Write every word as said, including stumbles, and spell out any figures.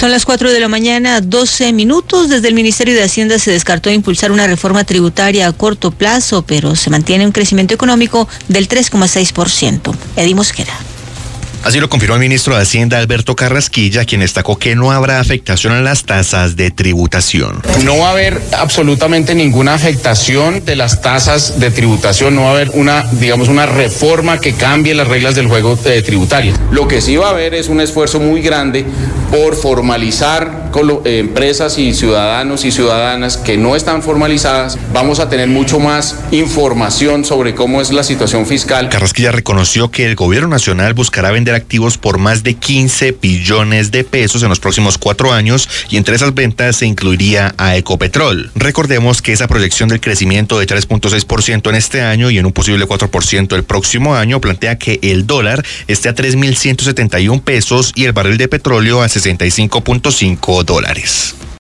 Son las cuatro de la mañana, doce minutos. Desde el Ministerio de Hacienda se descartó impulsar una reforma tributaria a corto plazo, pero se mantiene un crecimiento económico del tres coma seis por ciento. Eddie Mosquera. Así lo confirmó el ministro de Hacienda, Alberto Carrasquilla, quien destacó que no habrá afectación en las tasas de tributación. No va a haber absolutamente ninguna afectación de las tasas de tributación, no va a haber una, digamos, una reforma que cambie las reglas del juego eh, tributario. Lo que sí va a haber es un esfuerzo muy grande por formalizar eh, empresas y ciudadanos y ciudadanas que no están formalizadas. Vamos a tener mucho más información sobre cómo es la situación fiscal. Carrasquilla reconoció que el gobierno nacional buscará vender activos por más de quince billones de pesos en los próximos cuatro años y entre esas ventas se incluiría a Ecopetrol. Recordemos que esa proyección del crecimiento de tres punto seis por ciento en este año y en un posible cuatro por ciento el próximo año plantea que el dólar esté a tres mil ciento setenta y un pesos y el barril de petróleo a sesenta y cinco punto cinco dólares.